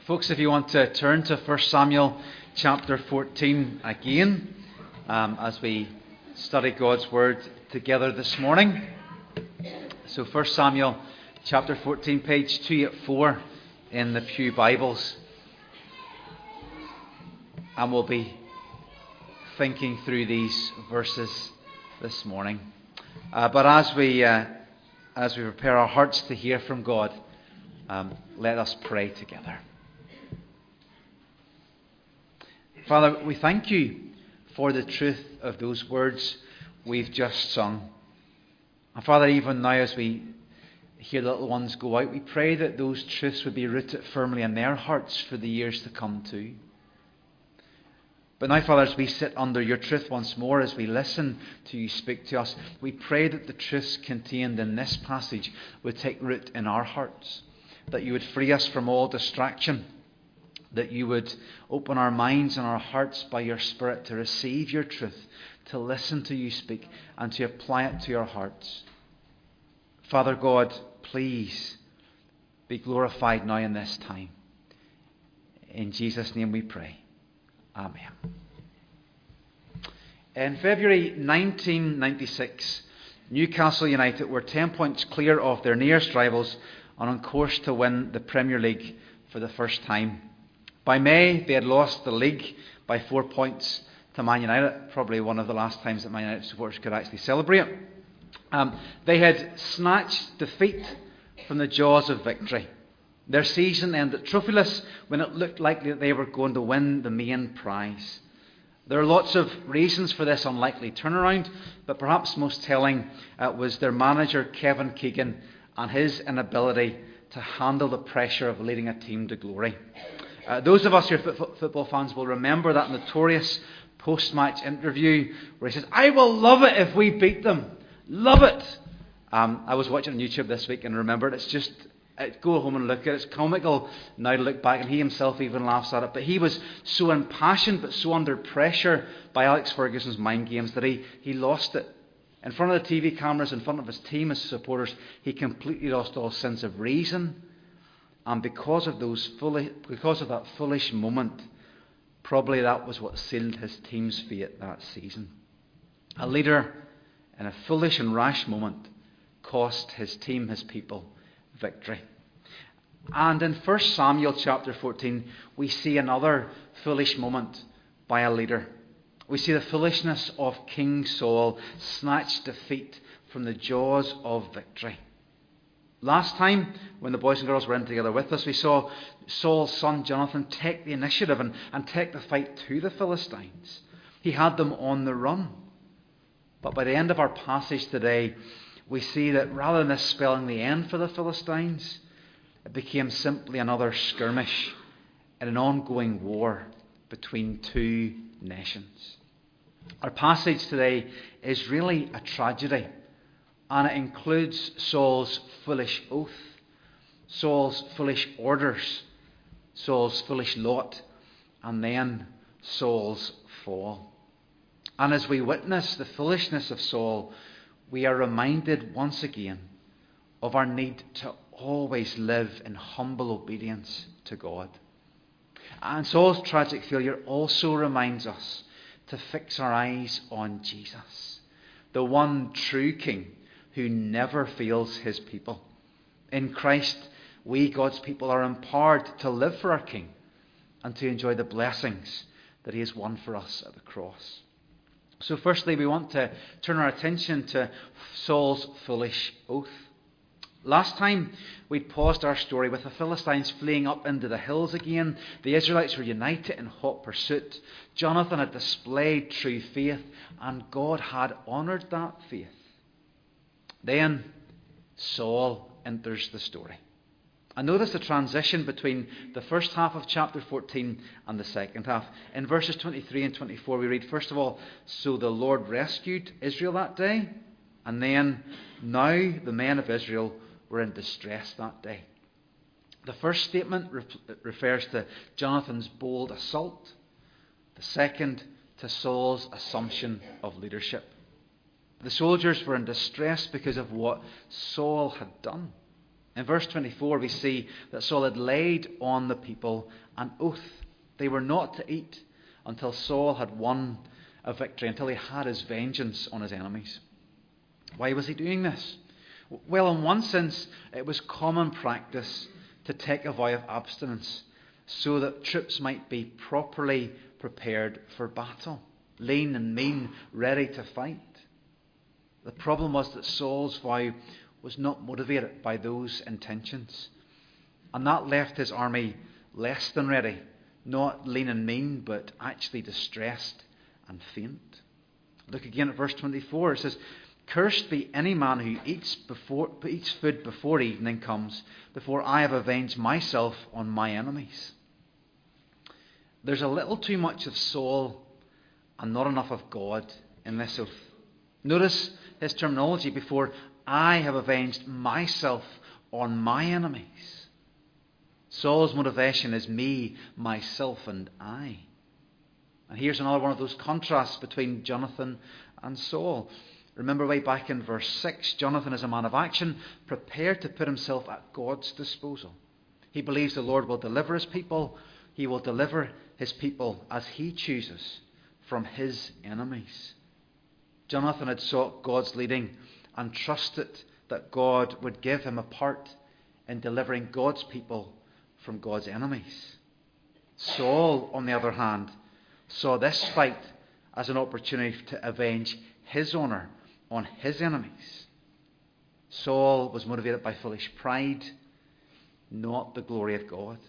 Folks, if you want to turn to 1 Samuel chapter 14 again, as we study God's Word together this morning. So 1 Samuel chapter 14, page 284 in the Pew Bibles. And we'll be thinking through these verses this morning. But as we prepare our hearts to hear from God, let us pray together. Father, we thank you for the truth of those words we've just sung. And Father, even now as we hear the little ones go out, we pray that those truths would be rooted firmly in their hearts for the years to come too. But now, Father, as we sit under your truth once more, as we listen to you speak to us, we pray that the truths contained in this passage would take root in our hearts, that you would free us from all distraction, that you would open our minds and our hearts by your Spirit to receive your truth, to listen to you speak, and to apply it to your hearts. Father God, please be glorified now in this time. In Jesus' name we pray. Amen. In February 1996, Newcastle United were 10 points clear of their nearest rivals and on course to win the Premier League for the first time. By May, they had lost the league by 4 points to Man United, probably one of the last times that Man United supporters could actually celebrate. They had snatched defeat from the jaws of victory. Their season ended trophyless when it looked likely that they were going to win the main prize. There are lots of reasons for this unlikely turnaround, but perhaps most telling was their manager, Kevin Keegan, and his inability to handle the pressure of leading a team to glory. Those of us who are football fans will remember that notorious post-match interview where he says, "I will love it if we beat them. Love it." I was watching on YouTube this week and remembered go home and look at it. It's comical now to look back, and he himself even laughs at it. But he was so impassioned but so under pressure by Alex Ferguson's mind games that he lost it. In front of the TV cameras, in front of his team, his supporters, he completely lost all sense of reason. And because of that foolish moment, probably that was what sealed his team's fate that season. A leader in a foolish and rash moment cost his team, his people, victory. And in 1 Samuel chapter 14, we see another foolish moment by a leader. We see the foolishness of King Saul snatch defeat from the jaws of victory. Last time, when the boys and girls were in together with us, we saw Saul's son Jonathan take the initiative and take the fight to the Philistines. He had them on the run. But by the end of our passage today, we see that rather than this spelling the end for the Philistines, it became simply another skirmish in an ongoing war between two nations. Our passage today is really a tragedy. And it includes Saul's foolish oath, Saul's foolish orders, Saul's foolish lot, and then Saul's fall. And as we witness the foolishness of Saul, we are reminded once again of our need to always live in humble obedience to God. And Saul's tragic failure also reminds us to fix our eyes on Jesus, the one true King who never fails his people. In Christ, we, God's people, are empowered to live for our King and to enjoy the blessings that he has won for us at the cross. So firstly, we want to turn our attention to Saul's foolish oath. Last time, we paused our story with the Philistines fleeing up into the hills again. The Israelites were united in hot pursuit. Jonathan had displayed true faith, and God had honoured that faith. Then Saul enters the story. And notice the transition between the first half of chapter 14 and the second half. In verses 23 and 24 we read, first of all, "So the Lord rescued Israel that day, and then now the men of Israel were in distress that day." The first statement refers to Jonathan's bold assault. The second to Saul's assumption of leadership. The soldiers were in distress because of what Saul had done. In verse 24, we see that Saul had laid on the people an oath. They were not to eat until Saul had won a victory, until he had his vengeance on his enemies. Why was he doing this? Well, in one sense, it was common practice to take a vow of abstinence so that troops might be properly prepared for battle, lean and mean, ready to fight. The problem was that Saul's vow was not motivated by those intentions, and that left his army less than ready, not lean and mean, but actually distressed and faint. Look again at verse 24. It says, "Cursed be any man who eats food before evening comes, before I have avenged myself on my enemies." There's a little too much of Saul and not enough of God in this oath. Notice his terminology: before I have avenged myself on my enemies. Saul's motivation is me, myself, and I. And here's another one of those contrasts between Jonathan and Saul. Remember way back in verse 6, Jonathan is a man of action, prepared to put himself at God's disposal. He believes the Lord will deliver his people. He will deliver his people as he chooses from his enemies. Jonathan had sought God's leading and trusted that God would give him a part in delivering God's people from God's enemies. Saul, on the other hand, saw this fight as an opportunity to avenge his honour on his enemies. Saul was motivated by foolish pride, not the glory of God.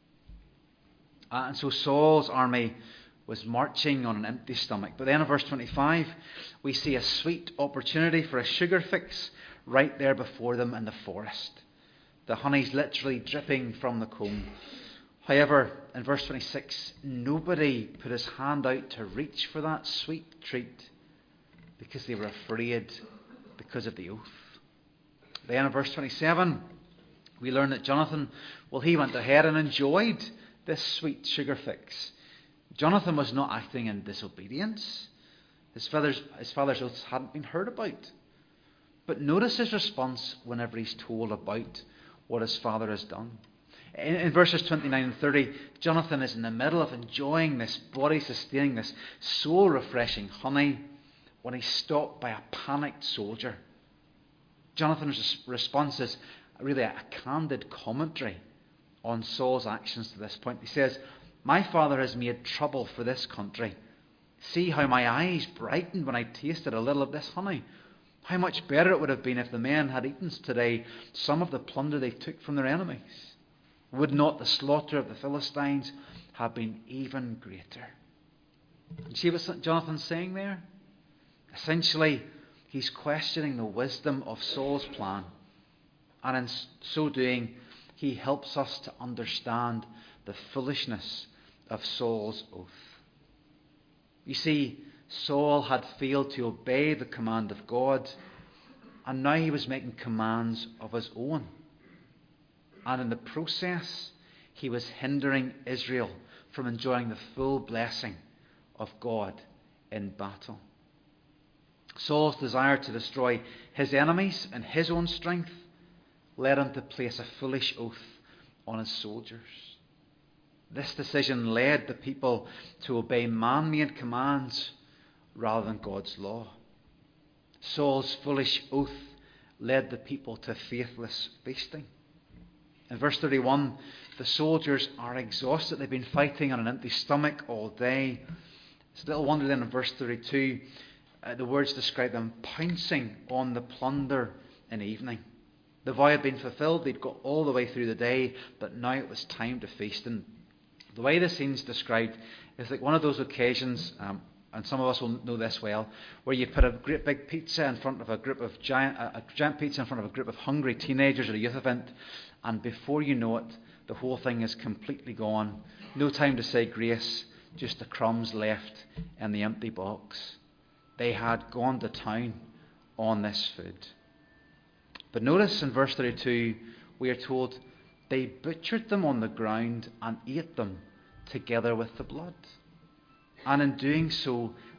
And so Saul's army was marching on an empty stomach. But then in verse 25, we see a sweet opportunity for a sugar fix right there before them in the forest. The honey's literally dripping from the comb. However, in verse 26, nobody put his hand out to reach for that sweet treat because they were afraid because of the oath. Then in verse 27, we learn that Jonathan, he went ahead and enjoyed this sweet sugar fix. Jonathan was not acting in disobedience. His father's oaths hadn't been heard about. But notice his response whenever he's told about what his father has done. In verses 29 and 30, Jonathan is in the middle of enjoying this body-sustaining, this soul-refreshing honey when he's stopped by a panicked soldier. Jonathan's response is really a candid commentary on Saul's actions to this point. He says, "My father has made trouble for this country. See how my eyes brightened when I tasted a little of this honey. How much better it would have been if the men had eaten today some of the plunder they took from their enemies. Would not the slaughter of the Philistines have been even greater?" You see what Jonathan's saying there? Essentially, he's questioning the wisdom of Saul's plan. And in so doing, he helps us to understand the foolishness of Saul's oath. You see, Saul had failed to obey the command of God, and now he was making commands of his own. And in the process, he was hindering Israel from enjoying the full blessing of God in battle. Saul's desire to destroy his enemies in his own strength led him to place a foolish oath on his soldiers. This decision led the people to obey man-made commands rather than God's law. Saul's foolish oath led the people to faithless feasting. In verse 31, the soldiers are exhausted. They've been fighting on an empty stomach all day. It's little wonder then in verse 32, the words describe them pouncing on the plunder in evening. The vow had been fulfilled. They'd got all the way through the day, but now it was time to feast. And the way the scene's described is like one of those occasions, and some of us will know this well, where you put a great big pizza in front of a giant pizza in front of a group of hungry teenagers at a youth event, and before you know it, the whole thing is completely gone. No time to say grace, just the crumbs left in the empty box. They had gone to town on this food. But notice in verse 32, we are told they butchered them on the ground and ate them together with the blood. And in doing so,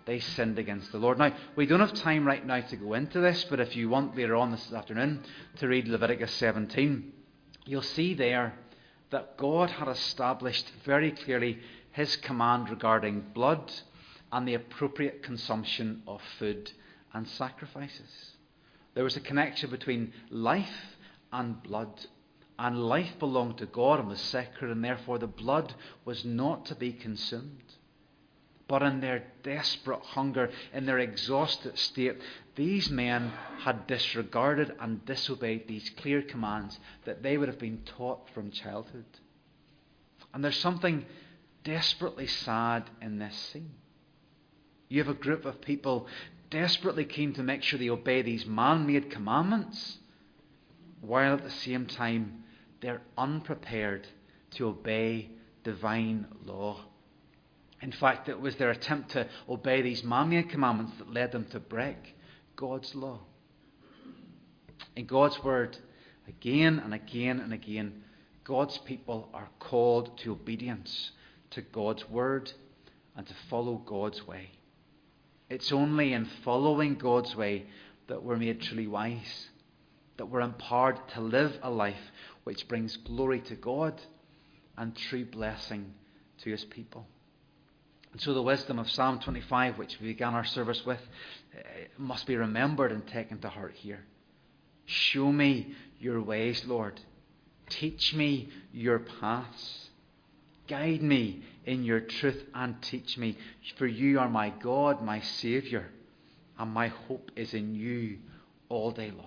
they sinned against the Lord. Now, we don't have time right now to go into this, but if you want later on this afternoon to read Leviticus 17, you'll see there that God had established very clearly his command regarding blood and the appropriate consumption of food and sacrifices. There was a connection between life and blood. And life belonged to God and was sacred, and therefore the blood was not to be consumed. But in their desperate hunger, in their exhausted state, these men had disregarded and disobeyed these clear commands that they would have been taught from childhood. And there's something desperately sad in this scene. You have a group of people desperately keen to make sure they obey these man-made commandments, while at the same time they're unprepared to obey divine law. In fact, it was their attempt to obey these man-made commandments that led them to break God's law. In God's word, again and again and again, God's people are called to obedience to God's word and to follow God's way. It's only in following God's way that we're made truly wise, that we're empowered to live a life which brings glory to God and true blessing to his people. And so the wisdom of Psalm 25, which we began our service with, must be remembered and taken to heart here. Show me your ways, Lord. Teach me your paths. Guide me in your truth and teach me. For you are my God, my Saviour, and my hope is in you all day long.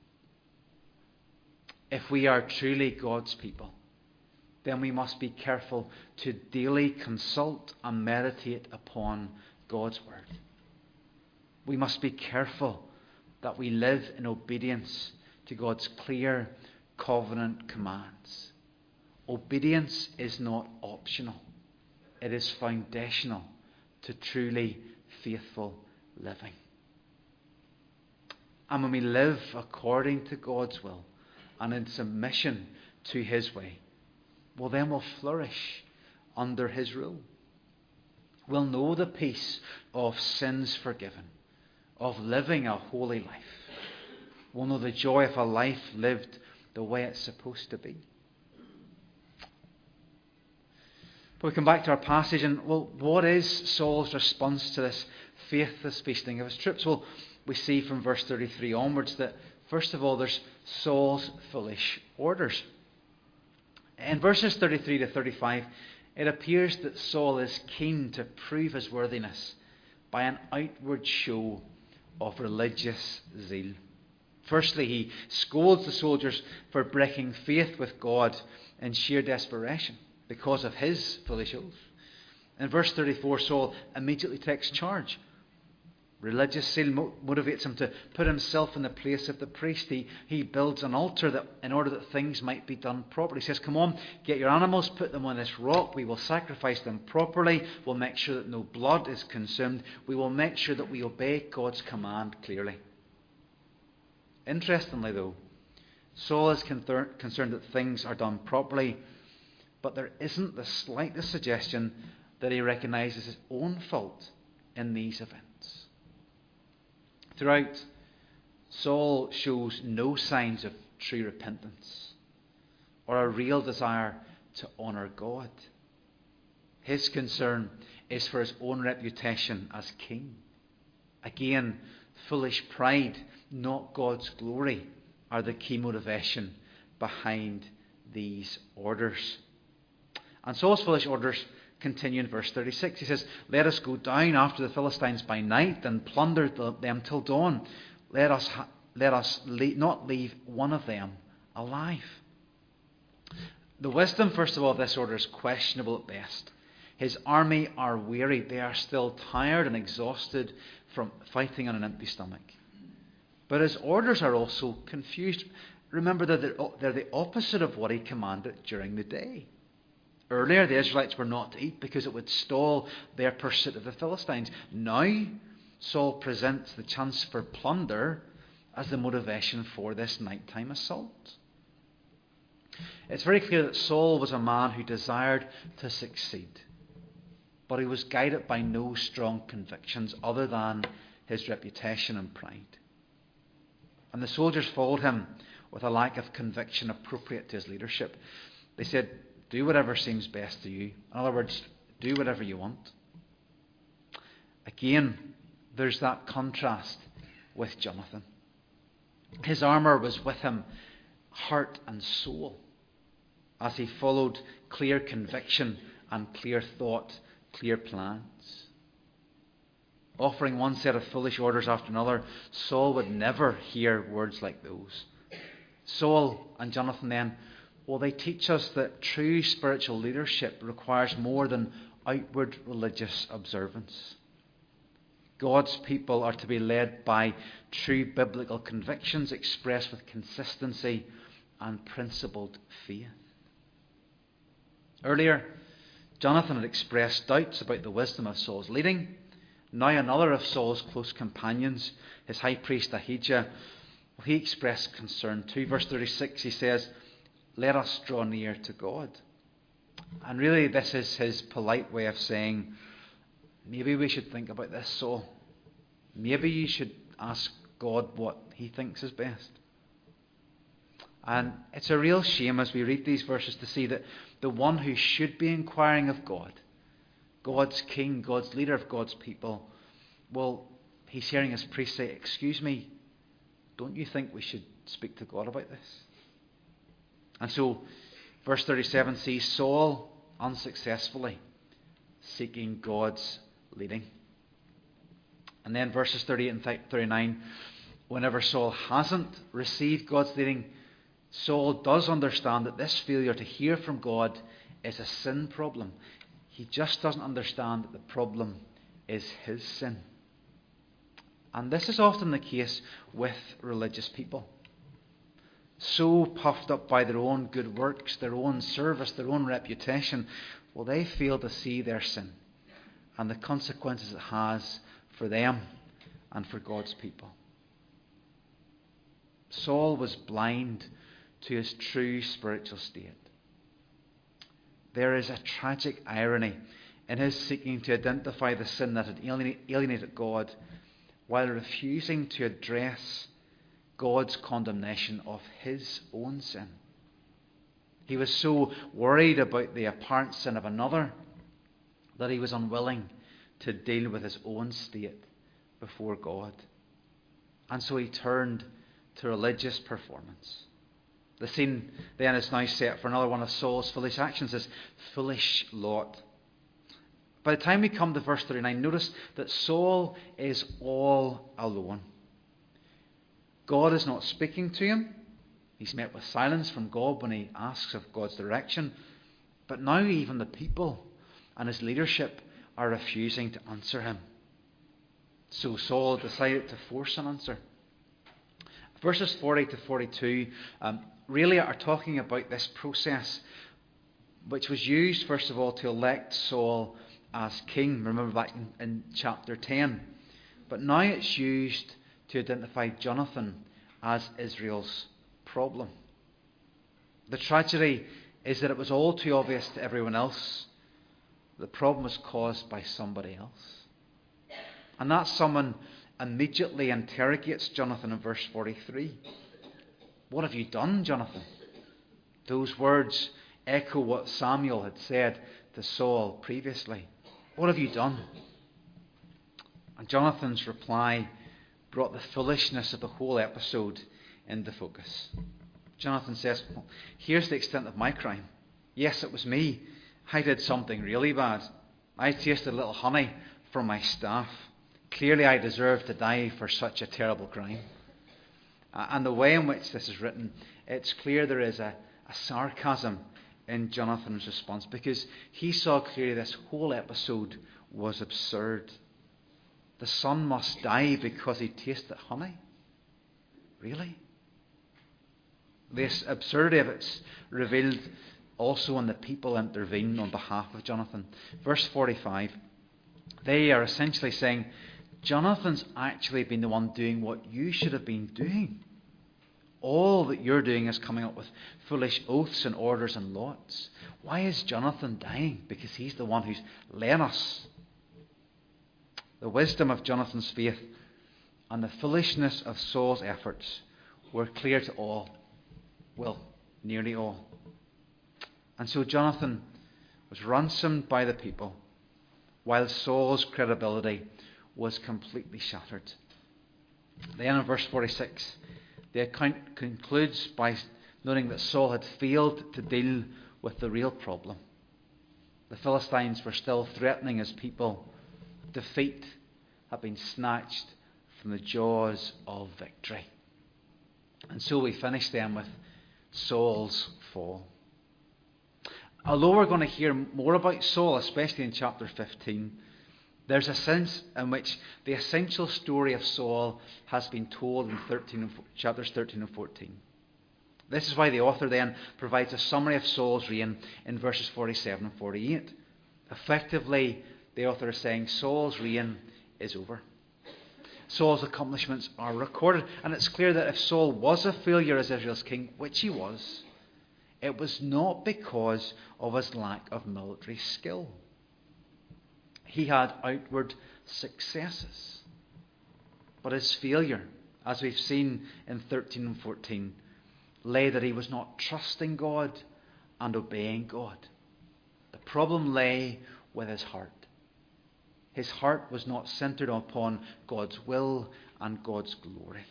If we are truly God's people, then we must be careful to daily consult and meditate upon God's word. We must be careful that we live in obedience to God's clear covenant commands. Obedience is not optional. It is foundational to truly faithful living. And when we live according to God's will and in submission to his way, well, then we'll flourish under his rule. We'll know the peace of sins forgiven, of living a holy life. We'll know the joy of a life lived the way it's supposed to be. But we come back to our passage, and well, what is Saul's response to this faithless feasting of his troops? Well, we see from verse 33 onwards that, first of all, there's Saul's foolish orders. In verses 33 to 35, it appears that Saul is keen to prove his worthiness by an outward show of religious zeal. Firstly, he scolds the soldiers for breaking faith with God in sheer desperation because of his foolish oath. In verse 34, Saul immediately takes charge. Religious zeal motivates him to put himself in the place of the priest. He builds an altar in order that things might be done properly. He says, come on, get your animals, put them on this rock. We will sacrifice them properly. We'll make sure that no blood is consumed. We will make sure that we obey God's command clearly. Interestingly, though, Saul is concerned that things are done properly, but there isn't the slightest suggestion that he recognises his own fault in these events. Throughout, Saul shows no signs of true repentance or a real desire to honour God. His concern is for his own reputation as king. Again, foolish pride, not God's glory, are the key motivation behind these orders. And Saul's foolish orders continue in verse 36. He says, let us go down after the Philistines by night and plunder them till dawn. Let us not leave one of them alive. The wisdom, first of all, of this order is questionable at best. His army are weary. They are still tired and exhausted from fighting on an empty stomach. But his orders are also confused. Remember that they're the opposite of what he commanded during the day. Earlier, the Israelites were not to eat because it would stall their pursuit of the Philistines. Now, Saul presents the chance for plunder as the motivation for this nighttime assault. It's very clear that Saul was a man who desired to succeed. but he was guided by no strong convictions other than his reputation and pride. And the soldiers followed him with a lack of conviction appropriate to his leadership. They said, do whatever seems best to you. In other words, do whatever you want. Again, there's that contrast with Jonathan. His armour was with him, heart and soul, as he followed clear conviction and clear thought, clear plans. Offering one set of foolish orders after another, Saul would never hear words like those. Saul and Jonathan then, well, they teach us that true spiritual leadership requires more than outward religious observance. God's people are to be led by true biblical convictions expressed with consistency and principled faith. Earlier, Jonathan had expressed doubts about the wisdom of Saul's leading. Now another of Saul's close companions, his high priest Ahijah, he expressed concern too. Verse 36, he says, let us draw near to God. And really this is his polite way of saying, maybe we should think about this, Saul. Maybe you should ask God what he thinks is best. And it's a real shame as we read these verses to see that the one who should be inquiring of God, God's king, God's leader of God's people, well, he's hearing his priest say, excuse me, don't you think we should speak to God about this? And so, verse 37 sees Saul unsuccessfully seeking God's leading. And then verses 38 and 39, whenever Saul hasn't received God's leading, Saul does understand that this failure to hear from God is a sin problem. He just doesn't understand that the problem is his sin. And this is often the case with religious people. So puffed up by their own good works, their own service, their own reputation, well, they fail to see their sin and the consequences it has for them and for God's people. Saul was blind to his true spiritual state. There is a tragic irony in his seeking to identify the sin that had alienated God while refusing to address God's condemnation of his own sin. He was so worried about the apparent sin of another that he was unwilling to deal with his own state before God. And so he turned to religious performance. The scene then is now set for another one of Saul's foolish actions, his foolish lot. By the time we come to verse 39, notice that Saul is all alone. God is not speaking to him. He's met with silence from God when he asks of God's direction. But now even the people and his leadership are refusing to answer him. So Saul decided to force an answer. Verses 40 to 42 really are talking about this process, which was used, first of all, to elect Saul as king. Remember back in chapter 10. But now it's used to identify Jonathan as Israel's problem. The tragedy is that it was all too obvious to everyone else. The problem was caused by somebody else. And that someone immediately interrogates Jonathan in verse 43. What have you done, Jonathan? Those words echo what Samuel had said to Saul previously. What have you done? And Jonathan's reply brought the foolishness of the whole episode into focus. Jonathan says, well, here's the extent of my crime. Yes, it was me. I did something really bad. I tasted a little honey from my staff. Clearly I deserve to die for such a terrible crime. And the way in which this is written, it's clear there is a sarcasm in Jonathan's response, because he saw clearly this whole episode was absurd. The son must die because he tasted honey? Really? This absurdity of it's revealed also when the people intervene on behalf of Jonathan. Verse 45, they are essentially saying, Jonathan's actually been the one doing what you should have been doing. All that you're doing is coming up with foolish oaths and orders and lots. Why is Jonathan dying? Because he's the one who's led us The wisdom of Jonathan's faith and the foolishness of Saul's efforts were clear to all. Well, nearly all. And so Jonathan was ransomed by the people, while Saul's credibility was completely shattered. Then in verse 46, the account concludes by noting that Saul had failed to deal with the real problem. The Philistines were still threatening his people. Defeat had been snatched from the jaws of victory. And so we finish then with Saul's fall. Although we're going to hear more about Saul, especially in chapter 15, there's a sense in which the essential story of Saul has been told in chapters 13 and 14. This is why the author then provides a summary of Saul's reign in verses 47 and 48. Effectively, the author is saying Saul's reign is over. Saul's accomplishments are recorded, and it's clear that if Saul was a failure as Israel's king, which he was, it was not because of his lack of military skill. He had outward successes. But his failure, as we've seen in 13 and 14, lay that he was not trusting God and obeying God. The problem lay with his heart. His heart was not centered upon God's will and God's glory.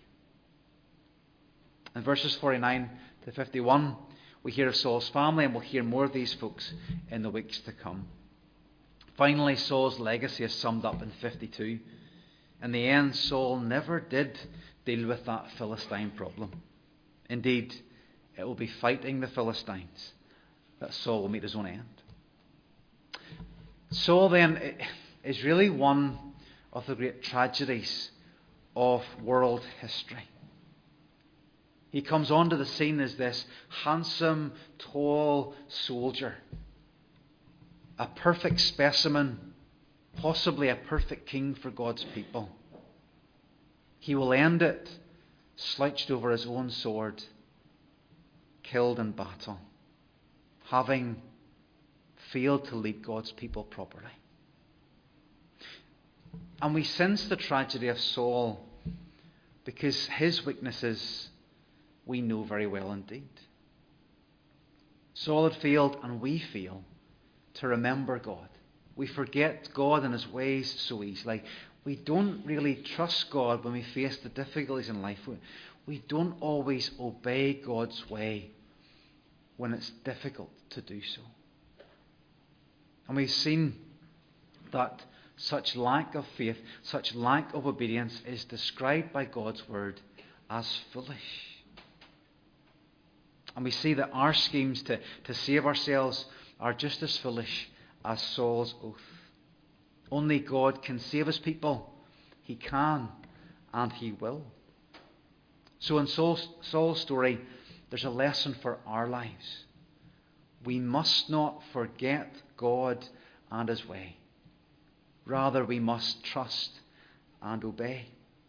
In verses 49 to 51, we hear of Saul's family, and we'll hear more of these folks in the weeks to come. Finally, Saul's legacy is summed up in 52. In the end, Saul never did deal with that Philistine problem. Indeed, it will be fighting the Philistines that Saul will meet his own end. Saul then is really one of the great tragedies of world history. He comes onto the scene as this handsome, tall soldier, a perfect specimen, possibly a perfect king for God's people. He will end it slouched over his own sword, killed in battle, having failed to lead God's people properly. And we sense the tragedy of Saul because his weaknesses we know very well indeed. Saul had failed, and we fail to remember God. We forget God and his ways so easily. We don't really trust God when we face the difficulties in life. We don't always obey God's way when it's difficult to do so. And we've seen that such lack of faith, such lack of obedience is described by God's word as foolish. And we see that our schemes to save ourselves are just as foolish as Saul's oath. Only God can save his people. He can and he will. So in Saul's story, there's a lesson for our lives. We must not forget God and his way. Rather, we must trust and obey.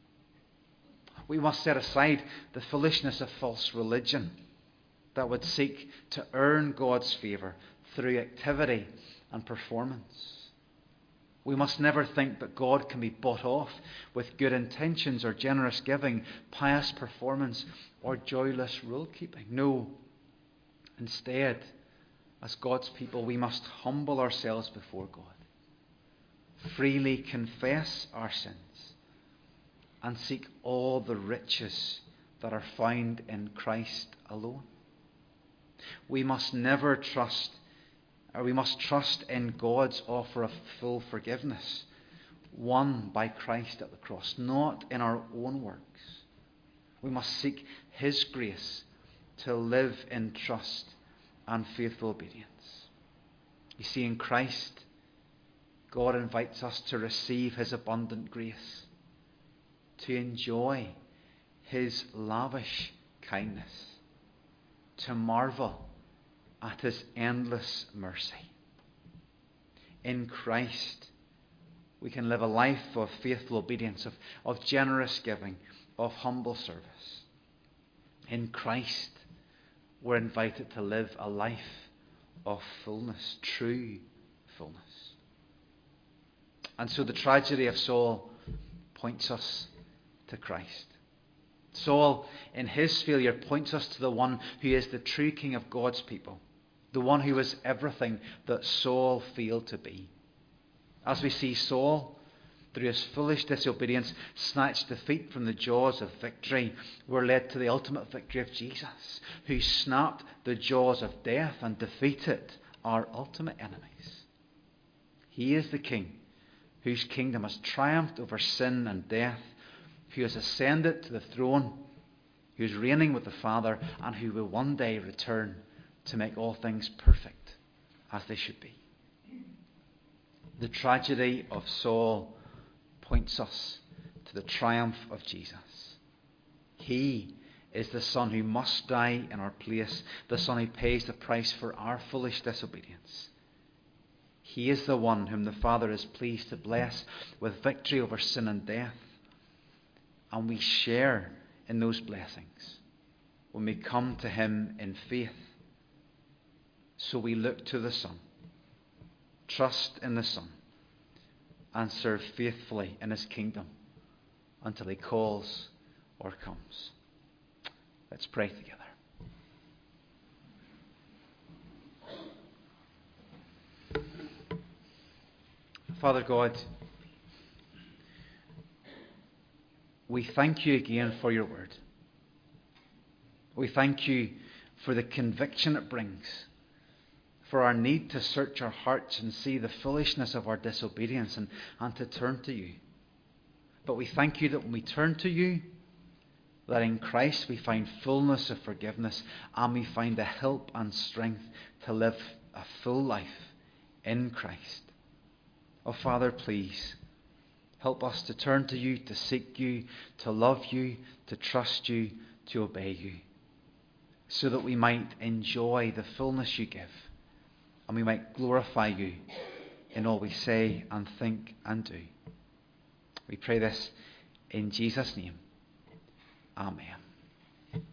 We must set aside the foolishness of false religion that would seek to earn God's favour through activity and performance. We must never think that God can be bought off with good intentions or generous giving, pious performance, or joyless rule-keeping. No. Instead, as God's people, we must humble ourselves before God, freely confess our sins, and seek all the riches that are found in Christ alone. We must trust in God's offer of full forgiveness, won by Christ at the cross, not in our own works. We must seek his grace to live in trust and faithful obedience. You see, in Christ, God invites us to receive his abundant grace, to enjoy his lavish kindness, to marvel at his endless mercy. In Christ, we can live a life of faithful obedience, of generous giving, of humble service. In Christ, we're invited to live a life of fullness, true fullness. And so the tragedy of Saul points us to Christ. Saul, in his failure, points us to the one who is the true king of God's people, the one who is everything that Saul failed to be. As we see Saul, through his foolish disobedience, snatched defeat from the jaws of victory, we're led to the ultimate victory of Jesus, who snapped the jaws of death and defeated our ultimate enemies. He is the king whose kingdom has triumphed over sin and death, who has ascended to the throne, who is reigning with the Father, and who will one day return to make all things perfect as they should be. The tragedy of Saul points us to the triumph of Jesus. He is the Son who must die in our place, the Son who pays the price for our foolish disobedience. He is the one whom the Father is pleased to bless with victory over sin and death. And we share in those blessings when we come to him in faith. So we look to the Son, trust in the Son, and serve faithfully in his kingdom until he calls or comes. Let's pray together. Father God, we thank you again for your word. We thank you for the conviction it brings, for our need to search our hearts and see the foolishness of our disobedience and to turn to you. But we thank you that when we turn to you, that in Christ we find fullness of forgiveness and we find the help and strength to live a full life in Christ. Oh, Father, please help us to turn to you, to seek you, to love you, to trust you, to obey you, so that we might enjoy the fullness you give and we might glorify you in all we say and think and do. We pray this in Jesus' name. Amen.